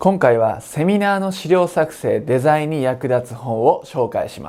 今回はセミナーの資料作成、デザインに役立つ本を紹介します。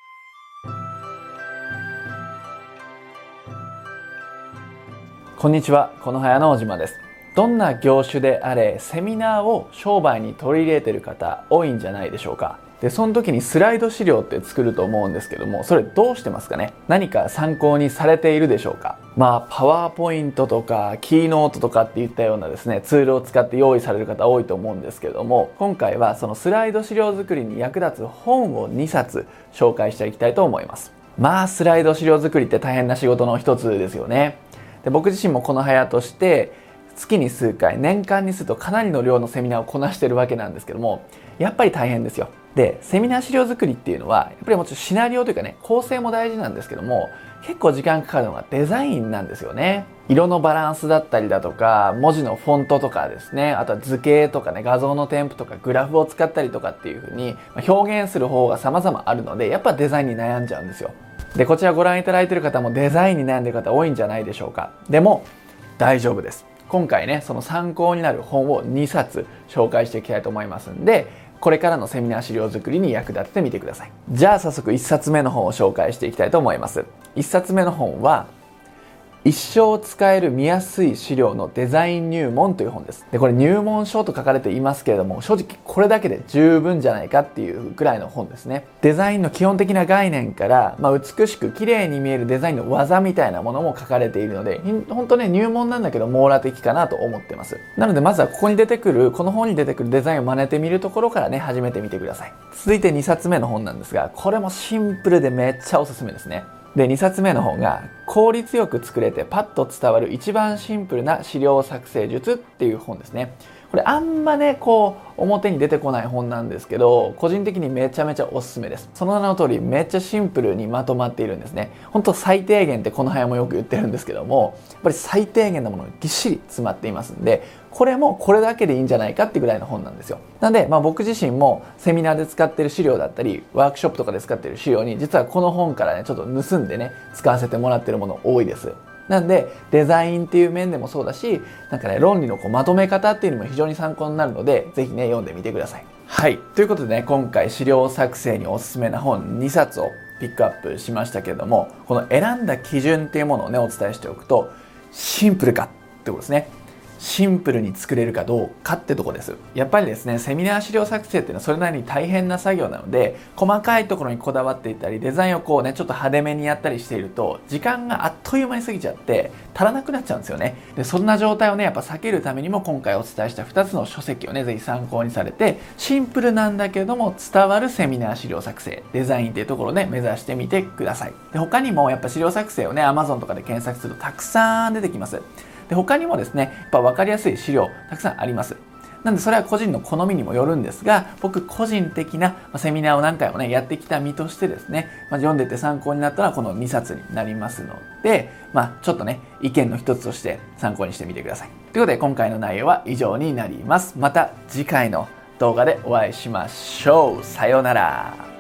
こんにちは、このはやの小島です。どんな業種であれ、セミナーを商売に取り入れている方多いんじゃないでしょうか。で、その時にスライド資料って作ると思うんですけども、それどうしてますかね。何か参考にされているでしょうか。パワーポイントとかキーノートとかっていったようなですね、ツールを使って用意される方多いと思うんですけれども、今回はそのスライド資料作りに役立つ本を2冊紹介していきたいと思います。スライド資料作りって大変な仕事の一つですよね。で、僕自身もこのはやとして月に数回、年間にするとかなりの量のセミナーをこなしてるわけなんですけども、やっぱり大変ですよ。で、セミナー資料作りっていうのはやっぱりもちろんシナリオというかね、構成も大事なんですけども、結構時間かかるのがデザインなんですよね。色のバランスだったりだとか、文字のフォントとかですね、あとは図形とかね、画像の添付とかグラフを使ったりとかっていう風に表現する方が様々あるので、やっぱデザインに悩んじゃうんですよ。で、こちらご覧いただいている方もデザインに悩んでいる方多いんじゃないでしょうか。でも大丈夫です。今回ね、その参考になる本を2冊紹介していきたいと思いますんで、これからのセミナー資料作りに役立ててみてください。じゃあ早速1冊目の本を紹介していきたいと思います。1冊目の本は一生使える見やすい資料のデザイン入門という本です。で、これ入門書と書かれていますけれども、正直これだけで十分じゃないかっていうくらいの本ですね。デザインの基本的な概念から、美しく綺麗に見えるデザインの技みたいなものも書かれているので、本当ね、入門なんだけど網羅的かなと思ってます。なのでまずはこの本に出てくるデザインを真似てみるところからね、始めてみてください。続いて2冊目の本なんですが、これもシンプルでめっちゃおすすめですね。で、2冊目の本が効率よく作れてパッと伝わる一番シンプルな資料作成術っていう本ですね。これあんまね、表に出てこない本なんですけど、個人的にめちゃめちゃおすすめです。その名の通りめっちゃシンプルにまとまっているんですね。本当最低限ってこのはやもよく言ってるんですけども、やっぱり最低限のものがぎっしり詰まっていますんで、これもこれだけでいいんじゃないかってぐらいの本なんですよ。なので、僕自身もセミナーで使っている資料だったり、ワークショップとかで使っている資料に、実はこの本からね、ちょっと盗んでね、使わせてもらっているもの多いです。なんで、デザインっていう面でもそうだし、論理のまとめ方っていうのも非常に参考になるので、ぜひね、読んでみてください。はい。ということでね、今回資料作成におすすめな本2冊をピックアップしましたけれども、この選んだ基準っていうものをね、お伝えしておくと、シンプルかってことですね。シンプルに作れるかどうかってとこです。やっぱりですね、セミナー資料作成っていうのはそれなりに大変な作業なので、細かいところにこだわっていったり、デザインをちょっと派手めにやったりしていると、時間があっという間に過ぎちゃって足らなくなっちゃうんですよね。で、そんな状態をね、やっぱ避けるためにも今回お伝えした2つの書籍をね、ぜひ参考にされて、シンプルなんだけれども伝わるセミナー資料作成、デザインっていうところをね、目指してみてください。で、他にもやっぱ資料作成をね、Amazon とかで検索するとたくさん出てきます。で、他にもですね、やっぱ分かりやすい資料たくさんあります。なんでそれは個人の好みにもよるんですが、僕個人的なセミナーを何回もね、やってきた身としてですね、読んでて参考になったらこの2冊になりますので、ちょっとね、意見の一つとして参考にしてみてください。ということで今回の内容は以上になります。また次回の動画でお会いしましょう。さようなら。